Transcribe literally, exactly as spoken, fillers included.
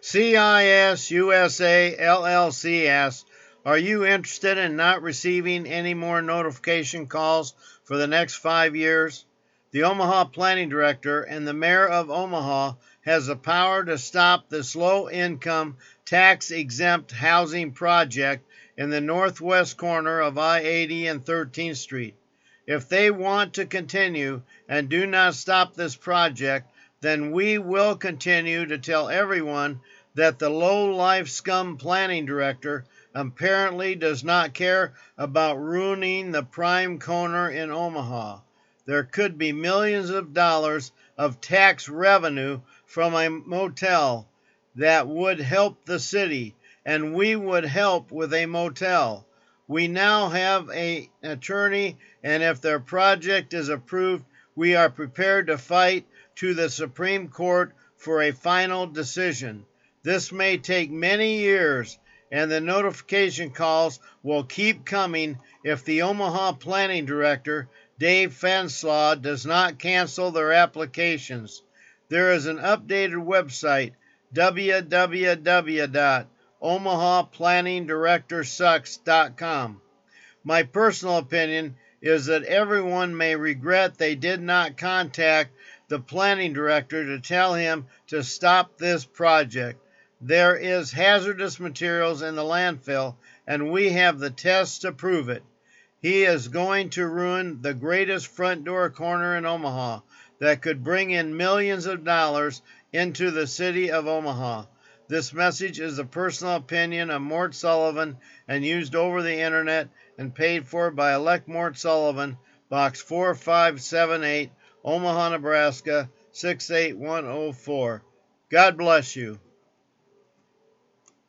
C I S U S A L L C asks, are you interested in not receiving any more notification calls for the next five years? The Omaha Planning Director and the Mayor of Omaha has the power to stop this low-income, tax-exempt housing project in the northwest corner of I eighty and thirteenth Street. If they want to continue and do not stop this project, then we will continue to tell everyone that the low-life scum planning director apparently does not care about ruining the prime corner in Omaha. There could be millions of dollars of tax revenue from a motel that would help the city, and we would help with a motel. We now have an attorney, and if their project is approved, we are prepared to fight to the Supreme Court for a final decision. This may take many years, and the notification calls will keep coming if the Omaha Planning Director, Dave Fanslaw, does not cancel their applications. There is an updated website, w w w dot omaha planning director sucks dot com. My personal opinion is that everyone may regret they did not contact the planning director to tell him to stop this project. There is hazardous materials in the landfill, and we have the tests to prove it. He is going to ruin the greatest front door corner in Omaha that could bring in millions of dollars into the city of Omaha. This message is the personal opinion of Mort Sullivan and used over the internet and paid for by Elect Mort Sullivan, Box four five seven eight, Omaha, Nebraska six eight one oh four. God bless you.